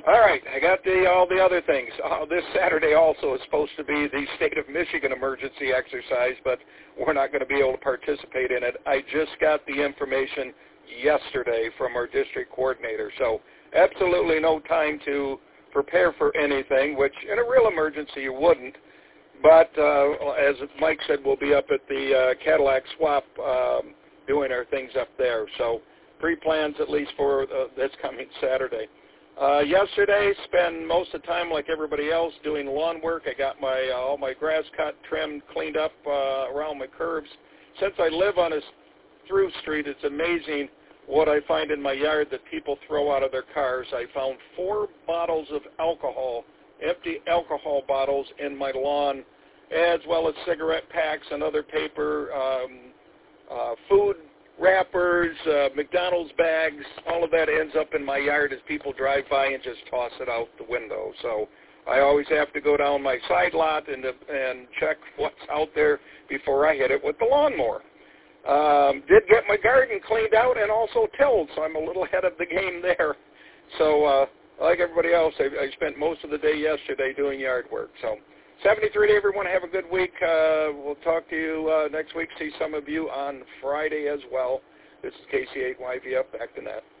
All right, I got all the other things. This Saturday also is supposed to be the state of Michigan emergency exercise, but we're not going to be able to participate in it. I just got the information yesterday from our district coordinator, so absolutely no time to prepare for anything, which in a real emergency you wouldn't. But as Mike said, we'll be up at the Cadillac Swap doing our things up there. So pre-plans at least for this coming Saturday. Yesterday, spent most of the time like everybody else doing lawn work. I got all my grass cut, trimmed, cleaned up around my curbs. Since I live on a through street, it's amazing what I find in my yard that people throw out of their cars. I found 4 bottles of alcohol, empty alcohol bottles in my lawn, as well as cigarette packs and other paper, food wrappers, McDonald's bags. All of that ends up in my yard as people drive by and just toss it out the window. So I always have to go down my side lot and check what's out there before I hit it with the lawnmower. Did get my garden cleaned out and also tilled, so I'm a little ahead of the game there. So like everybody else, I spent most of the day yesterday doing yard work. So 73 to everyone. Have a good week. We'll talk to you next week. See some of you on Friday as well. This is KC8YV up. Back to net.